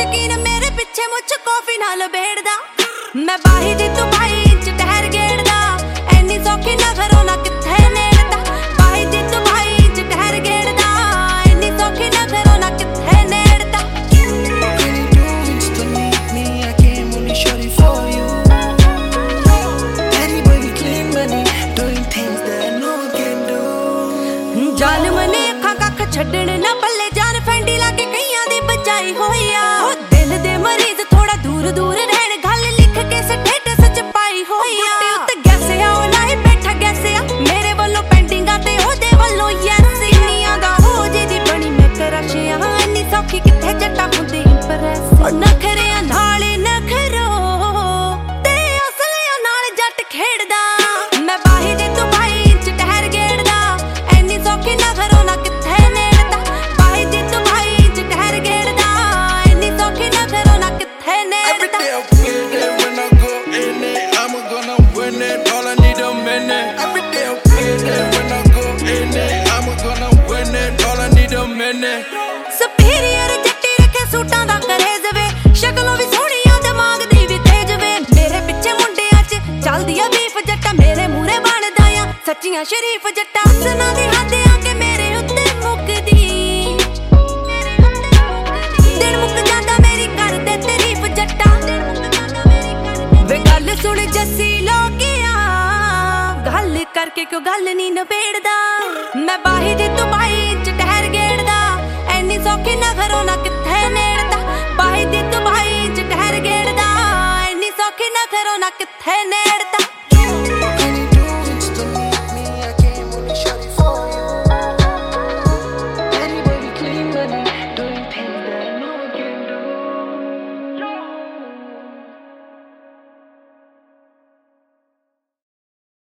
शकीन मेरे पिछे मुझ कॉफी ना लबेड़दा मैं बाही दी तू भाई इंच ठहर गेड़दा एनी सौखी ना घरों ना किथे नेड़दा बाही दी तू भाई इंच ठहर गेड़दा एनी सौखी ना घरों ना किथे नेड़दा जालिम ने अखां कख छड्डण ना पल्ले जान फैंडी लाके कईयां दी बचाई होई आ दिल दे मरीज थोड़ा दूर दूर रहण गल लिख के स्टेटस च पाई होई आ उत्ते गैसे आ ओ लाए बैठा गैसे आ मेरे वल्लों पेंडिंगां ते ओदे वल्लों यस इन्नियां दा हो जेदी बनी मैं करशियां इन्नी सौखी किथे जट्टा हुंदी इंप्रेस नखरियां नाल नखरो ते असलियां नाल जट खेड़दा मैं बाही दे तू भाई इंच ठहर गेड़दा एनी सौखी ना घरों ना किथे नेड़दा बाही दे तू भाई इंच ठहर गेड़दा एनी सौखी ना घरों ना किथे नेड़दा When I go in it, I'm gonna win it. All I need a minute. Every day I feel it. When I go in it, I'm gonna win it. All I need a minute. superior Jatti रखे सूटां दा करेज वे शक्लों भी सोहणियां दिमाग दी भी तेज वे मेरे पिछे मुंडियां च चलदी आ beef जट्टा मेरे मूहरे बनदा आ सच्चियां शरीफ जट्टा हसना दी हद आ के मेरे उत्ते मुकदी दिन मुक जांदा मेरी कर दे तारीफ जट्टा वे गल सुन जस्सी लोकिया गल करके क्यों गल नी नबेड़दा मैं बाही दी तू भाई इंच ठहर गेड़दा एनी सौखी ना घरों ना किथे नेड़दा बाही दी तू भाई इंच ठहर गेड़दा एनी सौखी ना घरों ना किथे नेड़दा